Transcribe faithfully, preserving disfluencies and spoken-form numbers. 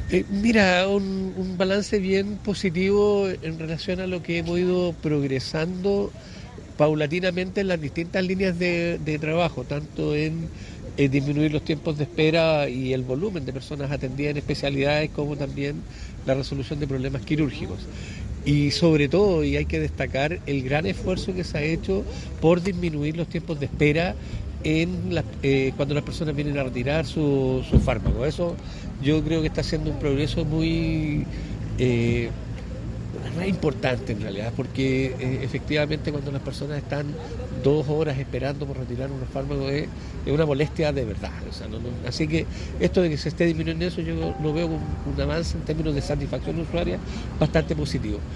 Eh, mira, un, un balance bien positivo en relación a lo que hemos ido progresando paulatinamente en las distintas líneas de, de trabajo, tanto en, en disminuir los tiempos de espera y el volumen de personas atendidas en especialidades, como también la resolución de problemas quirúrgicos. Y sobre todo, y hay que destacar, el gran esfuerzo que se ha hecho por disminuir los tiempos de espera en la, eh, cuando las personas vienen a retirar su, su fármaco. Eso yo creo que está haciendo un progreso muy eh, es importante en realidad, porque eh, efectivamente cuando las personas están dos horas esperando por retirar unos fármacos es, es una molestia de verdad. O sea, no, no, así que esto de que se esté disminuyendo eso yo lo veo como un avance en términos de satisfacción usuaria bastante positivo.